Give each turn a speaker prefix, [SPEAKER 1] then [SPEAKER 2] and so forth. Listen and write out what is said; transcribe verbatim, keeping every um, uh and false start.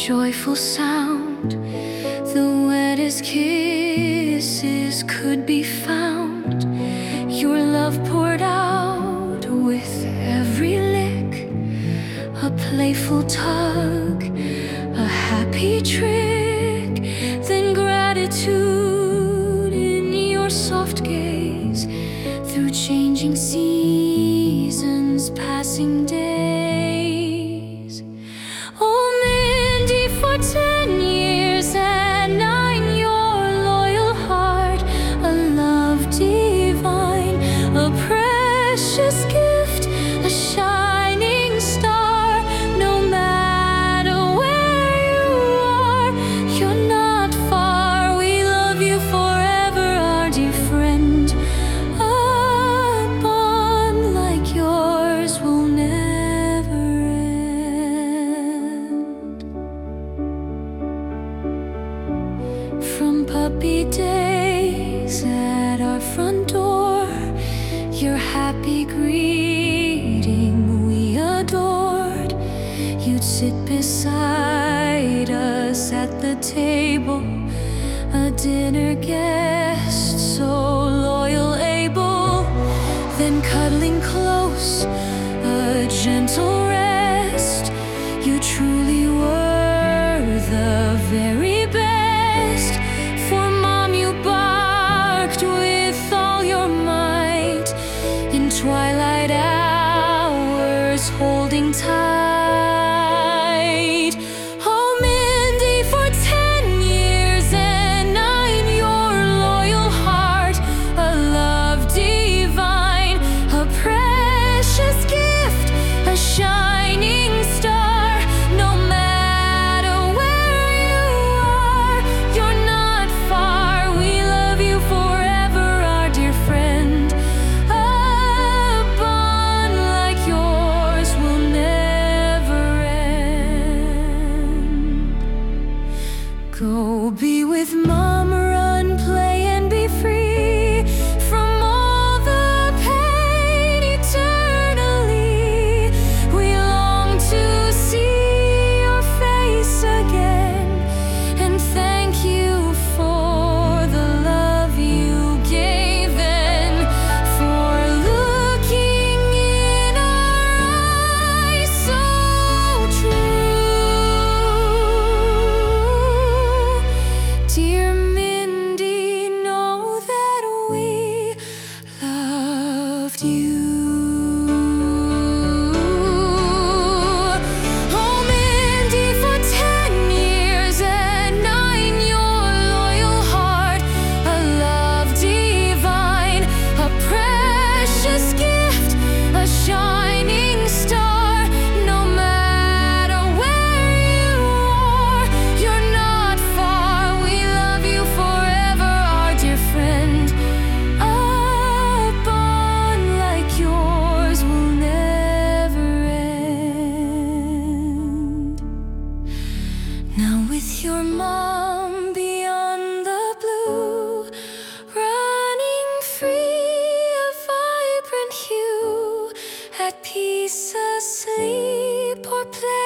[SPEAKER 1] joyful sound. The wettest kisses could be found. Your love poured out with every lick, a playful tug, a happy trick, then gratitude in your soft gaze, through changing seasons, passing days. Oh, Mindy, for ten years and nine, your loyal heart, a love divine, a precious gift, a shining star. No matter where you are, you're not far. We love you forever, our dear friend. A bond like yours will never end. From puppy days at our front door, your happy greeting we adored. You'd sit beside us at the table, a dinner guest, so loyal, able. Then cuddling close, a gentle rest. You truly were the very best. For Mom, you barked with all your might, in twilight hours, holding tight. Oh, Mindy, for ten years and nine, your loyal heart, a love divine, a precious gift, a shining star. No matter where you are, you're not far. We love you forever, our dear friend. A bond like yours will never end. Go be with Mom, run, play, and be free from all the pain eternally. We long to see your face again, and thank you for the love you gave, and for looking in our eyes so true. Dear Mindy, know that we loved you. Oh, Mindy, for ten years and nine, your loyal heart, a love divine, a precious gift, a shining star. No matter where you are, you're not far. We love you forever, our dear friend. A bond like yours will never end. Now with your Mom beyond the blue, running free, a vibrant hue, at peace, asleep or play.